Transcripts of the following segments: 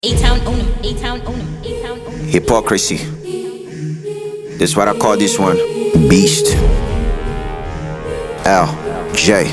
A-Town own 'em, A-Town own 'em, A-Town own 'em. Hypocrisy. That's what I call this one. Beast. LJ.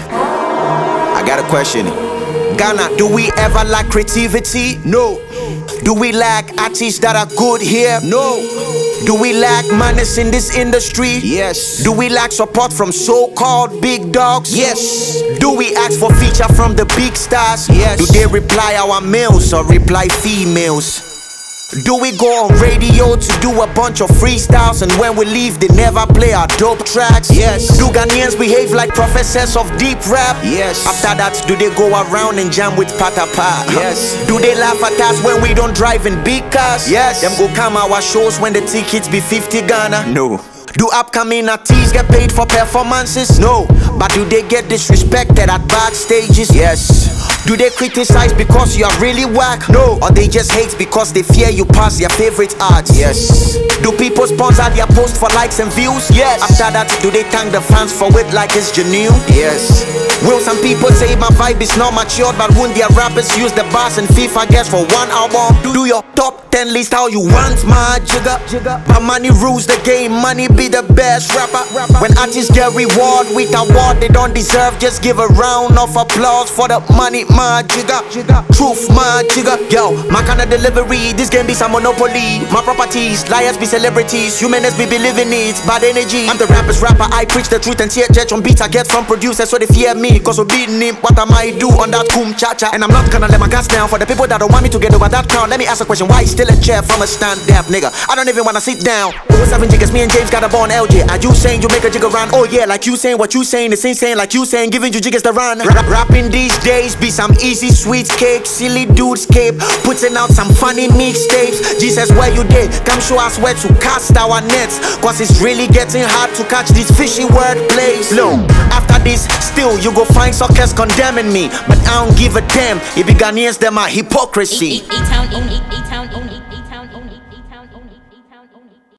I got a question. Ghana, do we ever lack creativity? No. Do we lack artists that are good here? No. Do we lack manners in this industry? Yes. Do we lack support from so-called big dogs? Yes. Do we ask for feature from the big stars? Yes. Do they reply our mails or reply females? Do we go on radio to do a bunch of freestyles, and when we leave they never play our dope tracks? Yes. Do Ghanaians behave like professors of deep rap? Yes. After that, do they go around and jam with Patapa? Yes. Do they laugh at us when we don't drive in big cars? Yes. Them go come our shows when the tickets be 50 Ghana? No. Do upcoming artists get paid for performances? No. But do they get disrespected at backstages? Yes. Do they criticize because you are really whack? No. Or they just hate because they fear you pass their favorite art? Yes. Do people sponsor their post for likes and views? Yes. After that, do they thank the fans for it like it's genuine? Yes. Will some people say my vibe is not matured, but won't their rappers use the bars and FIFA guests for one album? Do your top 10 list how you want my jigger. My money rules the game, money be the best rapper. When artists get reward with award they don't deserve, just give a round of applause for the money, my jigger. Truth, my jigger. Yo, my kind of delivery, this game be some monopoly. My properties, liars be celebrities, humans be believing it, bad energy. I'm the rapper's rapper, I preach the truth and tear judge on beats I get from producers, so they fear me, cause we're beating him. What am I do on that coom cha-cha? And I'm not gonna let my gas down for the people that don't want me to get over that crowd. Let me ask a question, why is still a chair from a stand-up nigga? I don't even wanna sit down. 7 jiggers, me and James got a ball on LJ. Are you saying you make a jigger run? Oh yeah, like you saying what you saying, it's insane like you saying giving you jiggers to run. Rapping these days be some easy sweet cake, silly dudes cape, putting out some funny mixtapes. Jesus, where you did? Come show us where to cast our nets, cause it's really getting hard to catch these fishy word plays. Look, after this, still you go find suckers condemning me, but I don't give a damn. It be Ghanaians, them are hypocrisy. A-Town own 'em, A-Town